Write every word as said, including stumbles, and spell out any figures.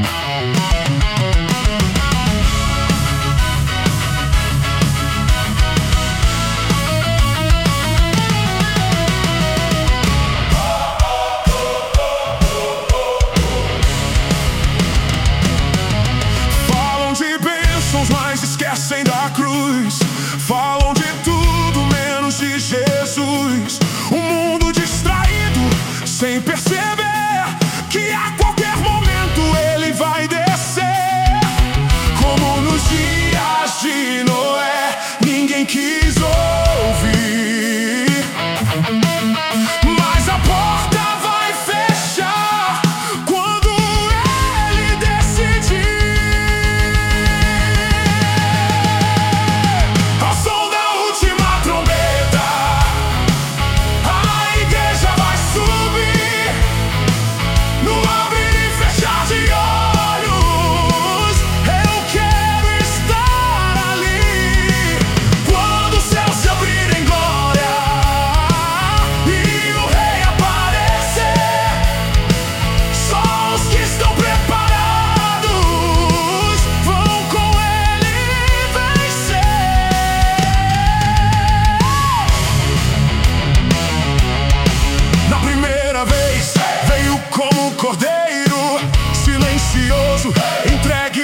Mas esquecem da cruz. Falam de tudo menos de Jesus. Um mundo distraído sem perceber que a qualquer momento ele vai descer. Como nos dias de Noé, ninguém quis ouvir, mas a porta vai fechar quando ele decidir. Veio como um cordeiro silencioso, entregue